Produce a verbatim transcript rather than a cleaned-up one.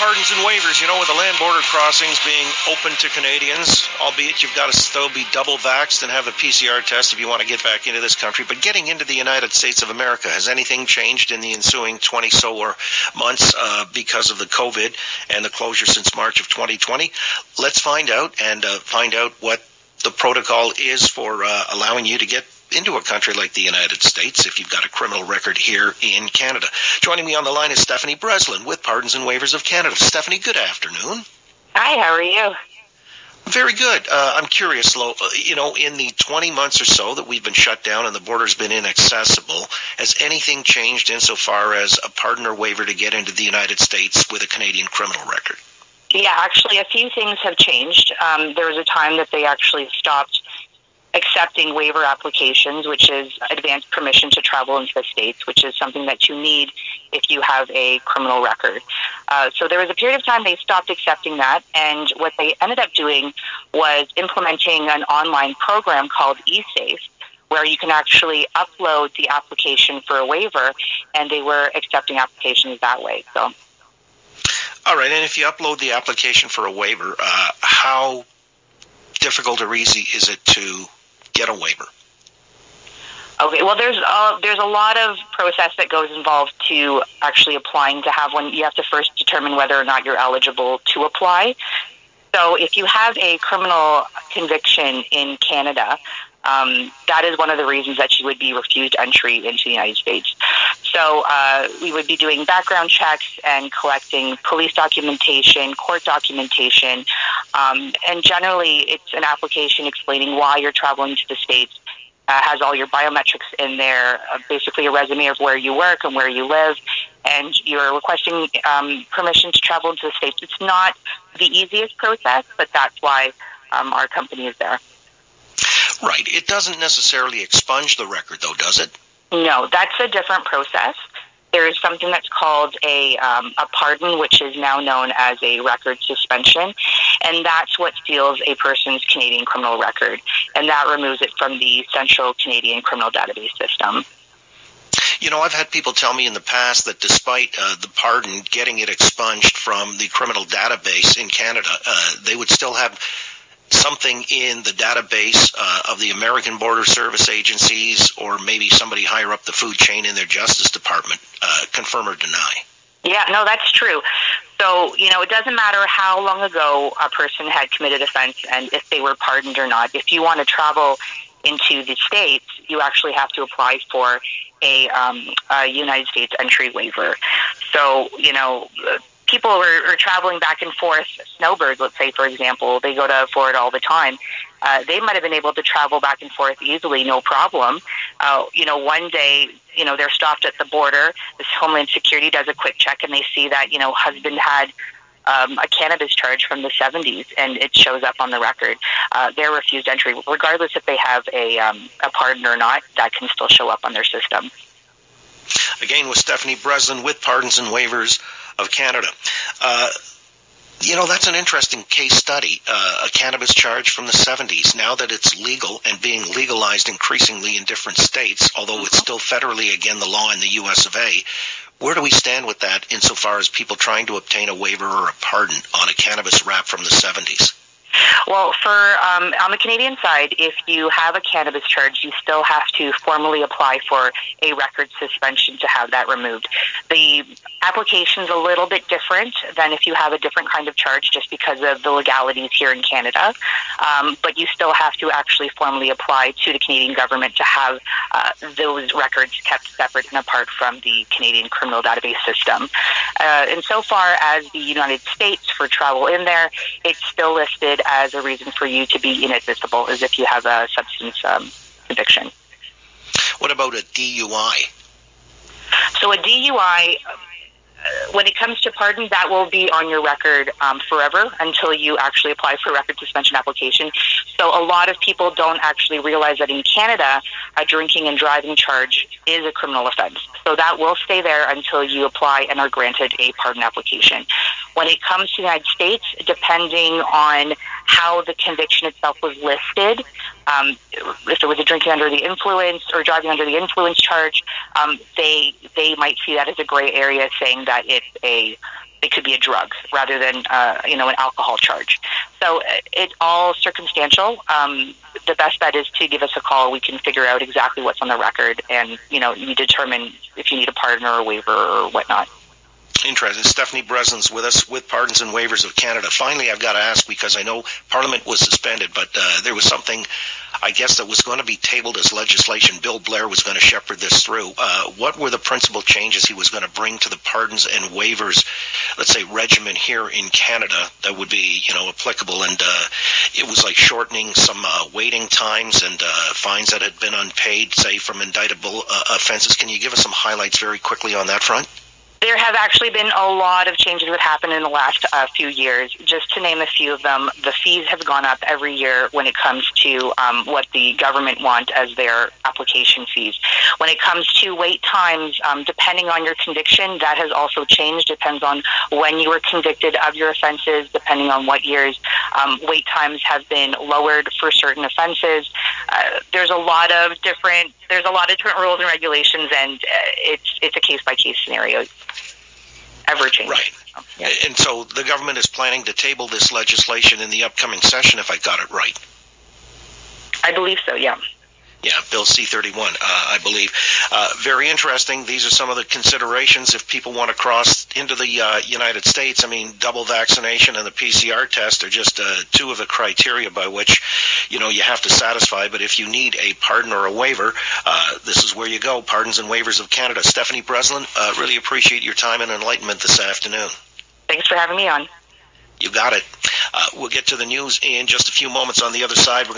pardons and waivers. You know, with the land border crossings being open to Canadians, albeit you've got to still be double vaxxed and have a P C R test if you want to get back into this country. But getting into the United States of America, has anything changed in the ensuing twenty-so or months uh, because of the COVID and the closure since March of twenty twenty? Let's find out and uh, find out what the protocol is for uh, allowing you to get into a country like the United States if you've got a criminal record here in Canada. Joining me on the line is Stephanie Breslin with Pardons and Waivers of Canada. Stephanie, good afternoon. Hi, how are you? Very good. Uh, I'm curious, Lo, uh, you know, in the twenty months or so that we've been shut down and the border's been inaccessible, has anything changed insofar as a pardon or waiver to get into the United States with a Canadian criminal record? Yeah, actually, a few things have changed. Um, there was a time that they actually stopped accepting waiver applications, which is advanced permission to travel into the States, which is something that you need if you have a criminal record. Uh, so there was a period of time they stopped accepting that, and what they ended up doing was implementing an online program called eSafe, where you can actually upload the application for a waiver, and they were accepting applications that way. So, all right, and if you upload the application for a waiver, uh, how difficult or easy is it to get a waiver? Okay, well, there's uh, there's a lot of process that goes involved to actually applying to have one. You have to first determine whether or not you're eligible to apply. So if you have a criminal conviction in Canada, um, that is one of the reasons that you would be refused entry into the United States. So uh, we would be doing background checks and collecting police documentation, court documentation, um, and generally it's an application explaining why you're traveling to the States. Uh, has all your biometrics in there, uh, basically a resume of where you work and where you live, and you're requesting um, permission to travel into the States. It's not the easiest process, but that's why um, our company is there. Right. It doesn't necessarily expunge the record, though, does it? No, that's a different process. There is something that's called a um, a pardon, which is now known as a record suspension, and that's what seals a person's Canadian criminal record, and that removes it from the Central Canadian Criminal Database System. You know, I've had people tell me in the past that despite uh, the pardon, getting it expunged from the criminal database in Canada, uh, they would still have something in the database uh, of the American Border Service agencies, or maybe somebody higher up the food chain in their Justice Department, uh, confirm or deny. Yeah, no, that's true. So, you know, it doesn't matter how long ago a person had committed offense and if they were pardoned or not. If you want to travel into the States, you actually have to apply for a, um, a United States entry waiver. So, you know, people are, are traveling back and forth, snowbirds, let's say, for example, they go to Florida all the time. Uh, they might have been able to travel back and forth easily, no problem. Uh, you know, one day, you know, they're stopped at the border. This Homeland Security does a quick check, and they see that, you know, husband had um, a cannabis charge from the seventies, and it shows up on the record. Uh, they're refused entry. Regardless if they have a, um, a pardon or not, that can still show up on their system. Again, with Stephanie Breslin with Pardons and Waivers of Canada. Uh, you know, that's an interesting case study, uh, a cannabis charge from the seventies. Now that it's legal and being legalized increasingly in different states, although it's still federally, again, the law in the U S of A, where do we stand with that insofar as people trying to obtain a waiver or a pardon on a cannabis rap from the seventies? Well, for um, on the Canadian side, if you have a cannabis charge, you still have to formally apply for a record suspension to have that removed. The application is a little bit different than if you have a different kind of charge, just because of the legalities here in Canada. Um, but you still have to actually formally apply to the Canadian government to have uh, those records kept separate and apart from the Canadian criminal database system. Uh, and so far as the United States, for travel in there, it's still listed as a reason for you to be inadmissible, as if you have a substance um, conviction. What about a D U I? So a D U I, uh, when it comes to pardon, that will be on your record um, forever until you actually apply for a record suspension application. So a lot of people don't actually realize that in Canada, a drinking and driving charge is a criminal offense. So that will stay there until you apply and are granted a pardon application. When it comes to the United States, depending on how the conviction itself was listed. Um, if it was a drinking under the influence or driving under the influence charge, um, they they might see that as a gray area, saying that it's a it could be a drug rather than uh, you know an alcohol charge. So it's all circumstantial. Um, the best bet is to give us a call. We can figure out exactly what's on the record, and you know you determine if you need a pardon or a waiver or whatnot. Interesting. Stephanie Breslin's with us with Pardons and Waivers of Canada. Finally, I've got to ask, because I know Parliament was suspended, but uh, there was something, I guess, that was going to be tabled as legislation. Bill Blair was going to shepherd this through. Uh, what were the principal changes he was going to bring to the Pardons and Waivers, let's say, regimen here in Canada that would be, you know, applicable? And uh, it was like shortening some uh, waiting times and uh, fines that had been unpaid, say, from indictable uh, offenses. Can you give us some highlights very quickly on that front? There have actually been a lot of changes that happened in the last uh, few years. Just to name a few of them, the fees have gone up every year when it comes to um, what the government want as their application fees. When it comes to wait times, um, depending on your conviction, that has also changed. Depends on when you were convicted of your offenses, depending on what years. Um, wait times have been lowered for certain offenses. Uh, there's a lot of different there's a lot of different rules and regulations, and uh, it's it's a case by case scenario. Ever changing. Right. Yeah. And so the government is planning to table this legislation in the upcoming session, if I got it right. I believe so, yeah. Yeah, Bill C thirty-one, uh, I believe. Uh, very interesting. These are some of the considerations if people want to cross into the uh, United States. I mean, double vaccination and the P C R test are just uh, two of the criteria by which, you know, you have to satisfy. But if you need a pardon or a waiver, uh, this is where you go. Pardons and Waivers of Canada. Stephanie Breslin, uh, really appreciate your time and enlightenment this afternoon. Thanks for having me on. You got it. Uh, we'll get to the news in just a few moments. On the other side, we're